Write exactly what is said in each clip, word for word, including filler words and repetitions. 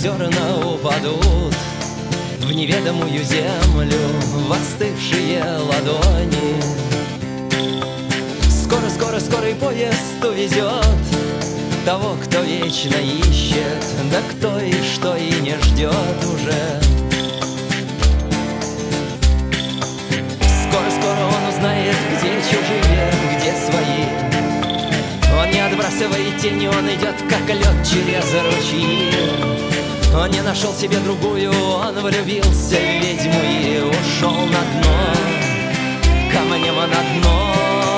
зерна упадут в неведомую землю, в остывшие ладони. Скоро, скоро, скорый поезд увезет того, кто вечно ищет, да кто и что и не ждет уже. Скоро, скоро он узнает, где чужие, где свои. Он не отбрасывает тени, он идет, как лед через ручьи. Он не нашел себе другую, он влюбился в ведьму и ушел на дно, камнем на дно.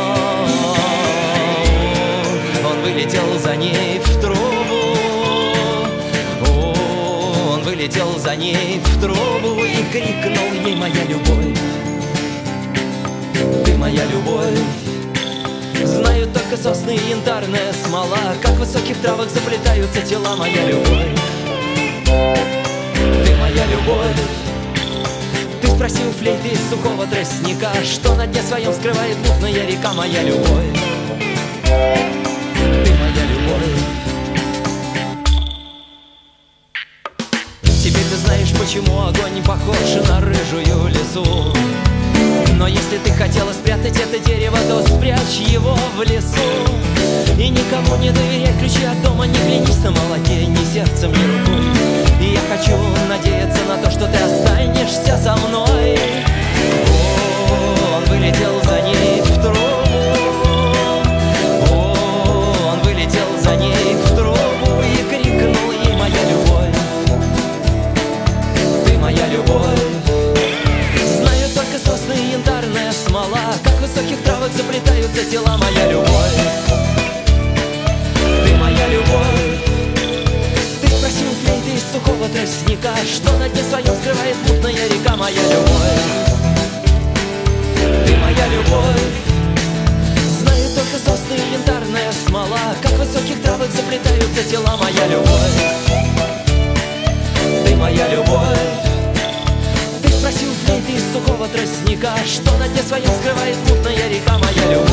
Он вылетел за ней в трубу, он вылетел за ней в трубу и крикнул ей: моя любовь, ты моя любовь. Знают только сосны и янтарная смола, как в высоких травах заплетаются тела, моя любовь. Ты моя любовь. Ты спросил флейты из сухого тростника, что на дне своем скрывает мутная река, моя любовь. Ты моя любовь. Теперь ты знаешь, почему огонь похож на рыжую лису. Но если ты хотела спрятать это дерево, то спрячь его в лесу. И никому не доверяй ключи от дома, не клянись на молоке, ни сердцем, ни рукой. И я хочу надеяться на то, что ты останешься со мной. О, он вылетел за ней в трубу, о, он вылетел за ней в трубу и крикнул ей: моя любовь, ты моя любовь. Знаю только сосны и янтарная смола, как в высоких травах заплетаются тела, моя любовь. Ты моя любовь. Ты спросил флейты из сухого тростника, что на дне своем скрывает мутная река, моя любовь. Ты моя любовь. Знаю только сосны и янтарная смола, как в высоких травах заплетаются тела, моя любовь. Ты моя любовь. Ты спросил флейты из сухого тростника, что на дне своем скрывает мутная река, моя любовь.